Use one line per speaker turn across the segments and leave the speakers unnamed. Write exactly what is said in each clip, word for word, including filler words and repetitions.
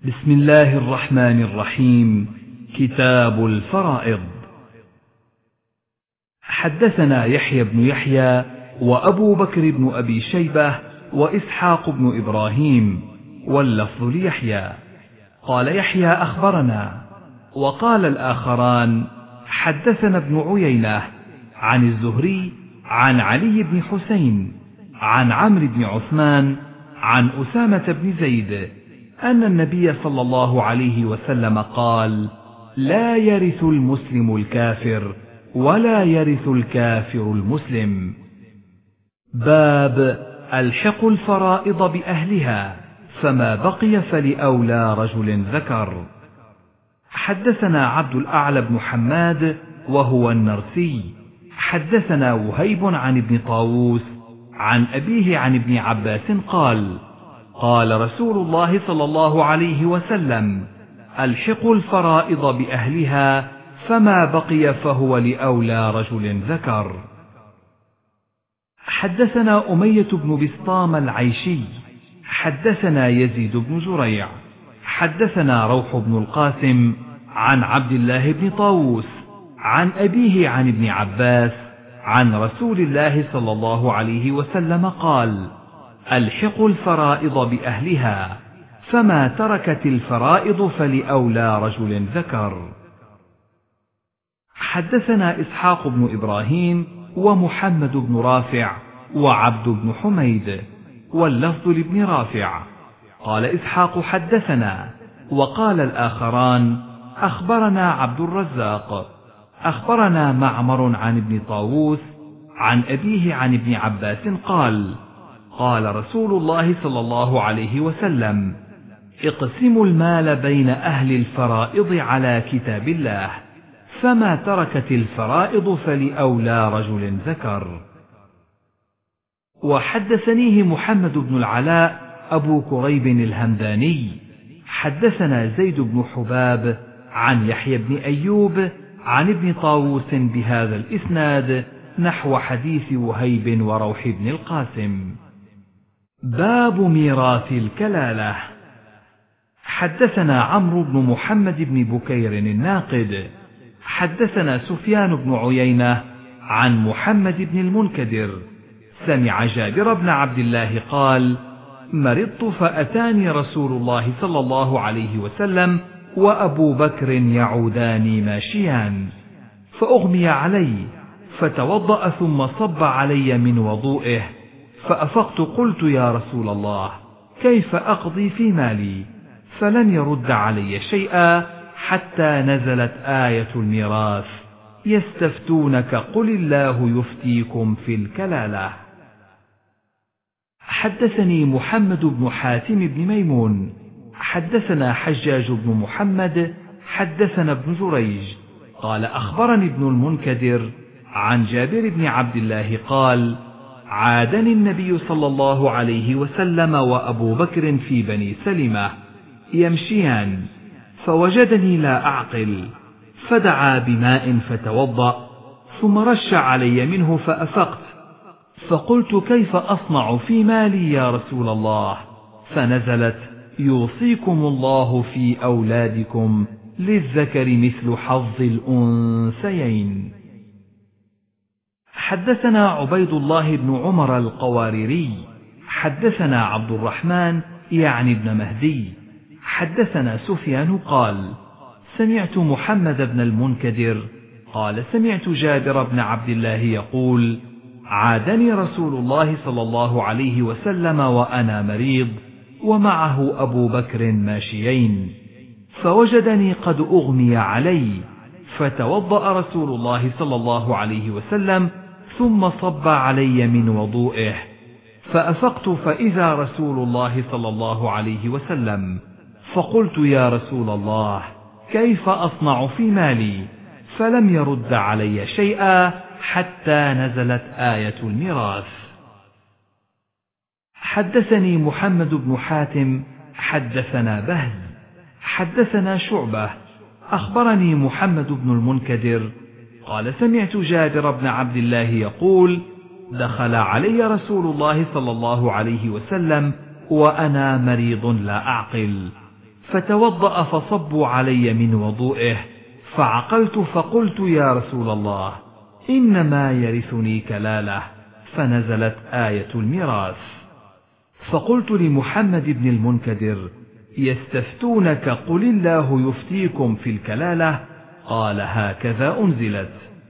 بسم الله الرحمن الرحيم. كتاب الفرائض. حدثنا يحيى بن يحيى وأبو بكر بن أبي شيبة وإسحاق بن إبراهيم، واللفظ ليحيى. قال يحيى أخبرنا، وقال الآخران حدثنا ابن عيينة عن الزهري عن علي بن حسين عن عمرو بن عثمان عن أسامة بن زيد أن النبي صلى الله عليه وسلم قال: لا يرث المسلم الكافر ولا يرث الكافر المسلم. باب الحق الفرائض بأهلها، فما بقي فلأولى رجل ذكر. حدثنا عبد الأعلى بن حماد وهو النرسي حدثنا وهيب عن ابن طاووس عن أبيه عن ابن عباس قال: قال رسول الله صلى الله عليه وسلم: الحق الفرائض بأهلها، فما بقي فهو لأولى رجل ذكر. حدثنا أمية بن بسطام العيشي حدثنا يزيد بن زريع حدثنا روح بن القاسم عن عبد الله بن طاووس عن أبيه عن ابن عباس عن رسول الله صلى الله عليه وسلم قال: الحق الفرائض بأهلها، فما تركت الفرائض فلأولى رجل ذكر. حدثنا إسحاق بن إبراهيم ومحمد بن رافع وعبد بن حميد، واللفظ لابن رافع. قال إسحاق حدثنا، وقال الآخران أخبرنا عبد الرزاق أخبرنا معمر عن ابن طاووس عن أبيه عن ابن عباس قال: قال رسول الله صلى الله عليه وسلم: اقسموا المال بين أهل الفرائض على كتاب الله، فما تركت الفرائض فلأولى رجل ذكر. وحدثنيه محمد بن العلاء أبو كريب الهمداني حدثنا زيد بن حباب عن يحيى بن أيوب عن ابن طاووس بهذا الإسناد نحو حديث وهيب وروح بن القاسم. باب ميراث الكلالة. حدثنا عمرو بن محمد بن بكير الناقد حدثنا سفيان بن عيينة عن محمد بن المنكدر سمع جابر بن عبد الله قال: مرضت فأتاني رسول الله صلى الله عليه وسلم وأبو بكر يعودان ماشيان، فأغمي علي فتوضأ ثم صب علي من وضوئه، فأفقت قلت: يا رسول الله، كيف أقضي في مالي؟ فلم يرد علي شيئا حتى نزلت آية الميراث: يستفتونك قل الله يفتيكم في الكلالة. حدثني محمد بن حاتم بن ميمون حدثنا حجاج بن محمد حدثنا ابن جريج قال: أخبرني ابن المنكدر عن جابر بن عبد الله قال: عادني النبي صلى الله عليه وسلم وأبو بكر في بني سلمة يمشيان، فوجدني لا أعقل، فدعا بماء فتوضأ، ثم رش علي منه فأفقت، فقلت: كيف أصنع في مالي يا رسول الله؟ فنزلت: يوصيكم الله في أولادكم للذكر مثل حظ الأنثيين. حدثنا عبيد الله بن عمر القواريري حدثنا عبد الرحمن يعني ابن مهدي حدثنا سفيان قال: سمعت محمد بن المنكدر قال: سمعت جابر بن عبد الله يقول: عادني رسول الله صلى الله عليه وسلم وأنا مريض ومعه أبو بكر ماشيين، فوجدني قد أغمي علي، فتوضأ رسول الله صلى الله عليه وسلم ثم صب علي من وضوئه، فأفقت فإذا رسول الله صلى الله عليه وسلم، فقلت: يا رسول الله، كيف أصنع في مالي؟ فلم يرد علي شيئا حتى نزلت آية الميراث. حدثني محمد بن حاتم حدثنا بهز حدثنا شعبة أخبرني محمد بن المنكدر قال: سمعت جابر بن عبد الله يقول: دخل علي رسول الله صلى الله عليه وسلم وأنا مريض لا أعقل، فتوضأ فصبوا علي من وضوئه، فعقلت فقلت يا رسول الله إنما يرثني كلالة، فنزلت آية الميراث. فقلت لمحمد بن المنكدر يستفتونك قل الله يفتيكم في الكلالة، قال هكذا أنزلت.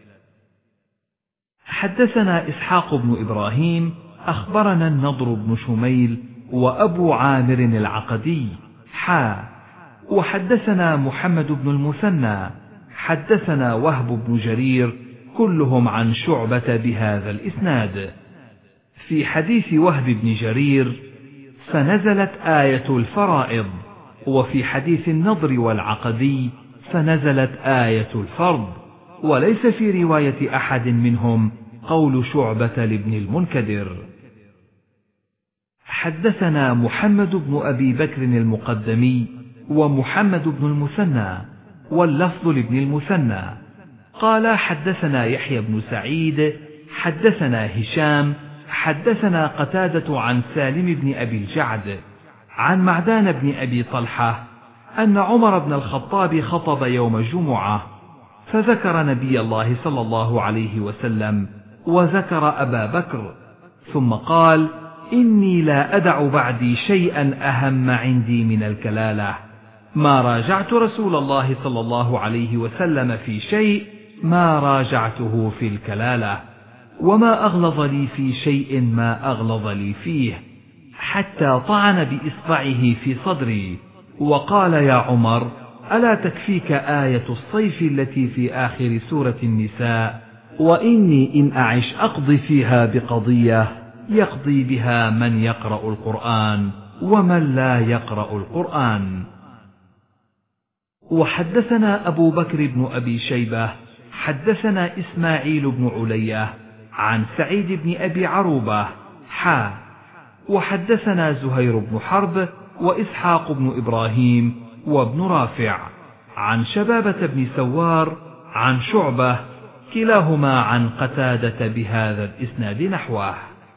حدثنا إسحاق بن إبراهيم أخبرنا النضر بن شميل وأبو عامر العقدي حا وحدثنا محمد بن المثنى حدثنا وهب بن جرير كلهم عن شعبة بهذا الإسناد. في حديث وهب بن جرير فنزلت آية الفرائض، وفي حديث النضر والعقدي فنزلت آية الفرض، وليس في رواية أحد منهم قول شعبة لابن المنكدر. حدثنا محمد بن أبي بكر المقدمي ومحمد بن المثنى واللفظ لابن المثنى قال حدثنا يحيى بن سعيد حدثنا هشام حدثنا قتادة عن سالم بن أبي الجعد عن معدان بن أبي طلحة أن عمر بن الخطاب خطب يوم الجمعة، فذكر نبي الله صلى الله عليه وسلم وذكر أبا بكر، ثم قال إني لا أدع بعدي شيئا أهم عندي من الكلالة، ما راجعت رسول الله صلى الله عليه وسلم في شيء ما راجعته في الكلالة، وما أغلظ لي في شيء ما أغلظ لي فيه، حتى طعن بإصبعه في صدري وقال يا عمر ألا تكفيك آية الصيف التي في آخر سورة النساء، وإني إن أعش أقضي فيها بقضية يقضي بها من يقرأ القرآن ومن لا يقرأ القرآن. وحدثنا أبو بكر بن أبي شيبة حدثنا إسماعيل بن علية عن سعيد بن أبي عروبة حا وحدثنا زهير بن حرب وإسحاق بن إبراهيم وابن رافع عن شبابة بن سوار عن شعبة كلاهما عن قتادة بهذا الإسناد نحوه.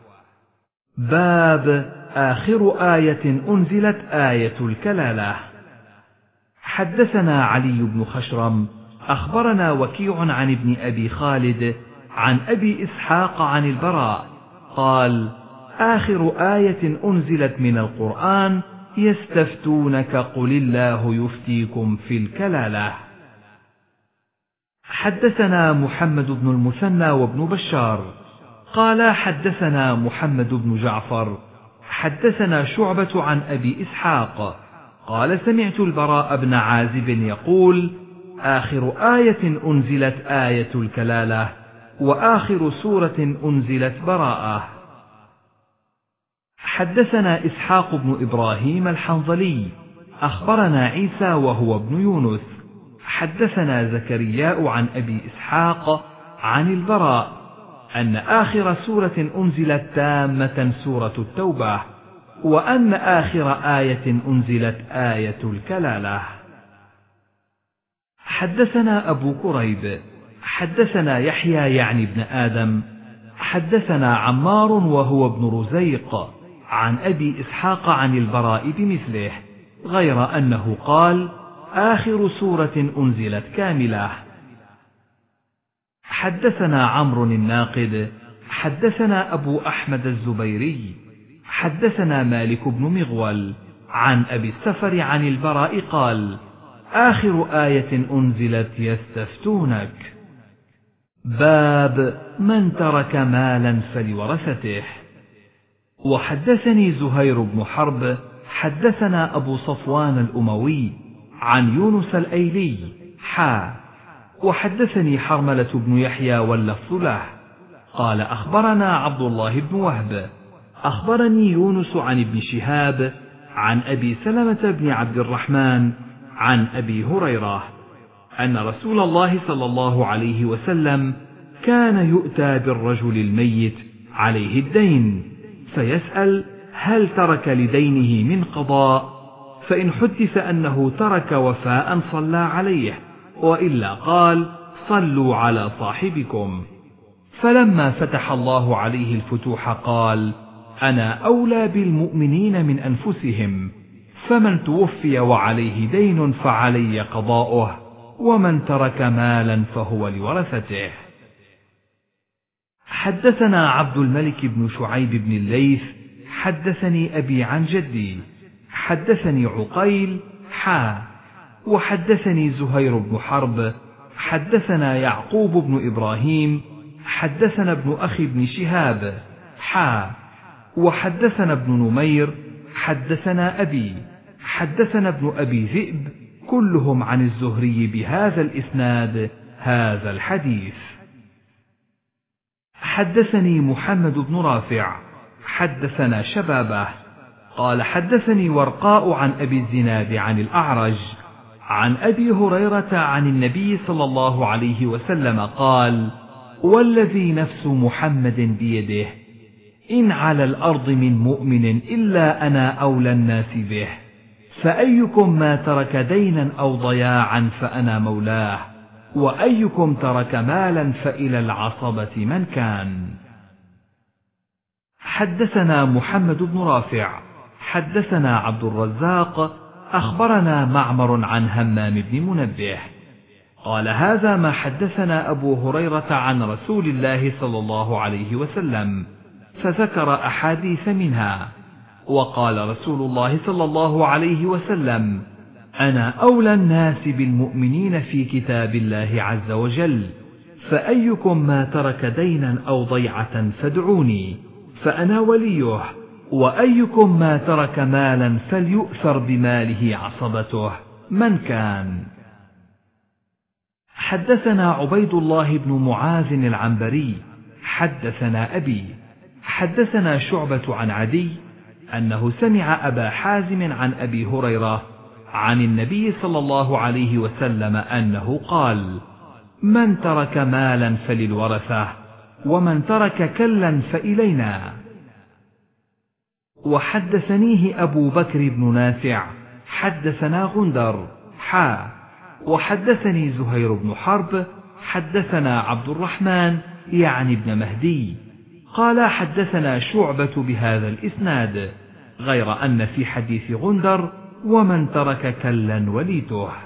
باب آخر آية أنزلت آية الكلالة. حدثنا علي بن خشرم أخبرنا وكيع عن ابن أبي خالد عن أبي إسحاق عن البراء قال آخر آية أنزلت من القرآن يستفتونك قل الله يفتيكم في الكلالة. حدثنا محمد بن المثنى وابن بشار قال حدثنا محمد بن جعفر حدثنا شعبة عن أبي إسحاق قال سمعت البراء بن عازب يقول آخر آية أنزلت آية الكلالة، وآخر سورة أنزلت براءة. حدثنا إسحاق بن إبراهيم الحنظلي أخبرنا عيسى وهو ابن يونس حدثنا زكرياء عن أبي إسحاق عن البراء أن آخر سورة أنزلت تامة سورة التوبة، وأن آخر آية أنزلت آية الكلالة. حدثنا أبو كريب حدثنا يحيى يعني ابن آدم حدثنا عمار وهو ابن رزيق عن أبي إسحاق عن البراء بمثله، غير أنه قال آخر سورة أنزلت كاملة. حدثنا عمرو الناقد حدثنا أبو أحمد الزبيري حدثنا مالك بن مغول عن أبي السفر عن البراء قال آخر آية أنزلت يستفتونك. باب من ترك مالا فلورثته. وحدثني زهير بن حرب حدثنا أبو صفوان الأموي عن يونس الأيلي حا وحدثني حرملة بن يحيى واللفظ له قال أخبرنا عبد الله بن وهب أخبرني يونس عن ابن شهاب عن أبي سلمة بن عبد الرحمن عن أبي هريرة أن رسول الله صلى الله عليه وسلم كان يؤتى بالرجل الميت عليه الدين فيسأل هل ترك لدينه من قضاء، فإن حدث أنه ترك وفاء صلى عليه، وإلا قال صلوا على صاحبكم. فلما فتح الله عليه الفتوح قال أنا أولى بالمؤمنين من أنفسهم، فمن توفي وعليه دين فعلي قضاؤه، ومن ترك مالا فهو لورثته. حدثنا عبد الملك بن شعيب بن الليث حدثني أبي عن جدي حدثني عقيل حا وحدثني زهير بن حرب حدثنا يعقوب بن إبراهيم حدثنا ابن أخي بن شهاب حا وحدثنا ابن نمير حدثنا أبي حدثنا ابن أبي ذئب كلهم عن الزهري بهذا الإسناد هذا الحديث. حدثني محمد بن رافع حدثنا شبابه قال حدثني ورقاء عن أبي الزناد عن الأعرج عن أبي هريرة عن النبي صلى الله عليه وسلم قال: والذي نفس محمد بيده إن على الأرض من مؤمن إلا أنا أولى الناس به، فأيكم ما ترك دينا أو ضياعا فأنا مولاه، وأيكم ترك مالا فإلى العصبة من كان. حدثنا محمد بن رافع حدثنا عبد الرزاق أخبرنا معمر عن همام بن منبه قال: هذا ما حدثنا أبو هريرة عن رسول الله صلى الله عليه وسلم، فذكر أحاديث منها، وقال رسول الله صلى الله عليه وسلم: أنا أولى الناس بالمؤمنين في كتاب الله عز وجل، فأيكم ما ترك دينا أو ضيعة فادعوني فأنا وليه، وأيكم ما ترك مالا فليؤثر بماله عصبته من كان. حدثنا عبيد الله بن معاذ العنبري حدثنا أبي حدثنا شعبة عن عدي أنه سمع أبا حازم عن أبي هريرة عن النبي صلى الله عليه وسلم أنه قال: من ترك مالا فللورثة، ومن ترك كلا فإلينا. وحدثنيه أبو بكر بن نافع حدثنا غندر حا وحدثني زهير بن حرب حدثنا عبد الرحمن يعني ابن مهدي قال: حدثنا شعبة بهذا الإسناد، غير أن في حديث غندر: ومن ترك كلا وليته.